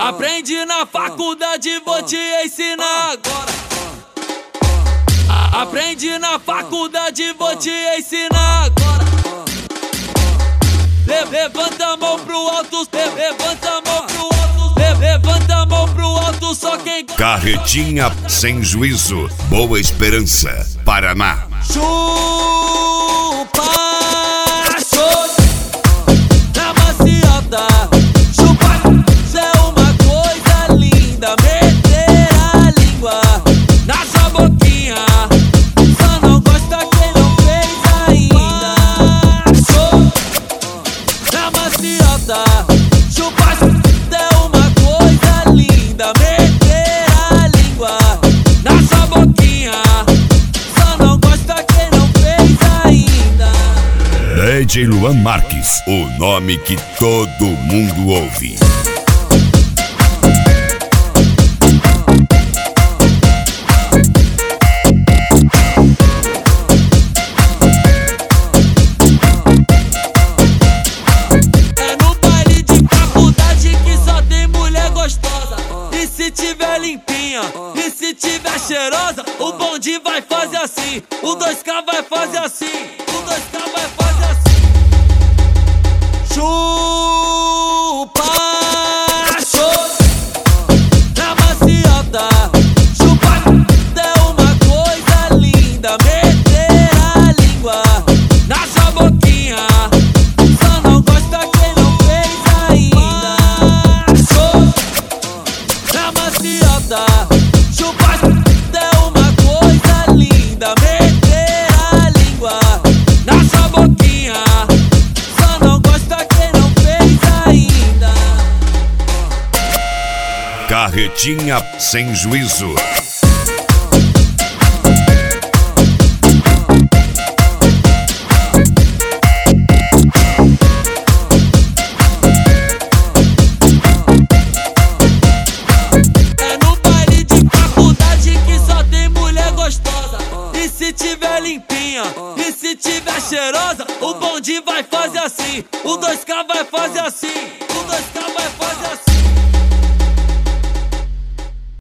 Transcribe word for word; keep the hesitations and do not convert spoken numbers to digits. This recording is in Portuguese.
Aprende na faculdade, vou te ensinar agora. Aprende na faculdade, vou te ensinar agora. Levanta a mão pro alto, levanta a mão pro alto, levanta a mão pro alto, só quem... Carretinha sem juízo, Boa Esperança, Paraná. Chupa, chupa, na maciota. Chupa, cê é uma coisa linda. Meter a língua na sua boquinha, só não gosta quem não fez ainda. Chupa, na maciota. Chupa, cê é uma coisa linda. Meter a língua na sua boquinha, D J Luan Marques, o nome que todo mundo ouve. É no baile de faculdade que só tem mulher gostosa. E se tiver limpinha, e se tiver cheirosa, o bonde vai fazer assim, o dois K vai fazer assim, o dois K vai fazer assim. Chupa, chupa, na maciota. Chupa, é uma coisa linda. Meter a língua na sua boquinha, só não gosta quem não fez ainda. Chupa, na maciota. Chupa, é uma coisa linda. Meter a língua na sua boquinha, só não gosta quem não fez ainda. Carretinha sem juízo. É no baile de faculdade que só tem mulher gostosa. E se tiver limpinha, e se tiver cheirosa, o bonde vai fazer assim, o dois K vai fazer assim, o dois K vai fazer assim.